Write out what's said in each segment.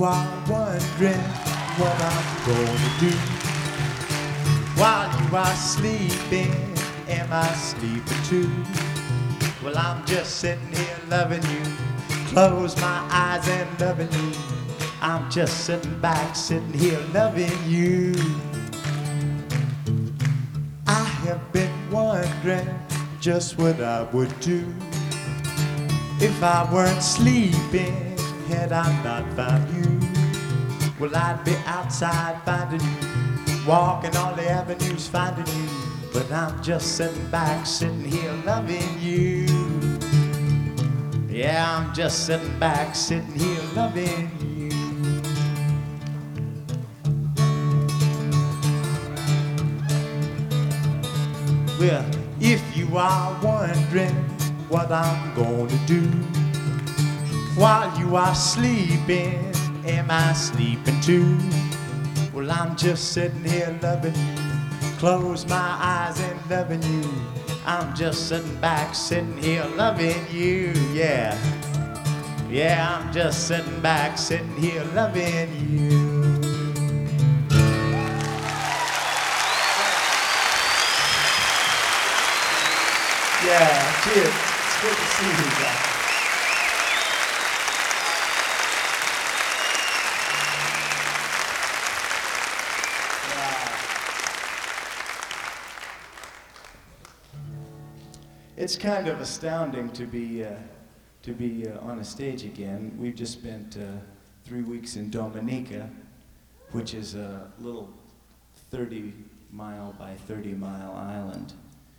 you are wondering what I'm gonna do while you are sleeping, am I sleeping too? Well, I'm just sitting here loving you, close my eyes and loving you. I'm just sitting back, sitting here loving you. I have been wondering just what I would do if I weren't sleeping, had I not found you. Well, I'd be outside finding you, walking all the avenues finding you, but I'm just sitting back, sitting here loving you. Yeah, I'm just sitting back, sitting here loving you. Well, if you are wondering what I'm gonna do while you are sleeping, am I sleeping too? Well, I'm just sitting here loving you, close my eyes and loving you. I'm just sitting back, sitting here loving you, yeah. Yeah, I'm just sitting back, sitting here loving you. Yeah, cheers. It's good to see you guys. It's kind of astounding to be on a stage again. We've just spent 3 weeks in Dominica, which is a little 30-mile by 30-mile island.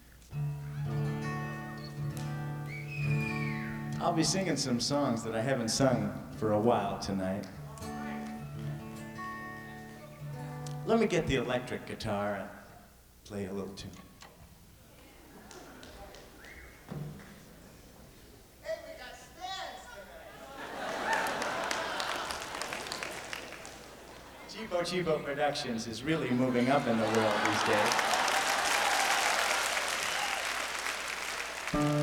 I'll be singing some songs that I haven't sung for a while tonight. Let me get the electric guitar and play a little tune. Hey, we got stands tonight. Chivo Productions is really moving up in the world these days.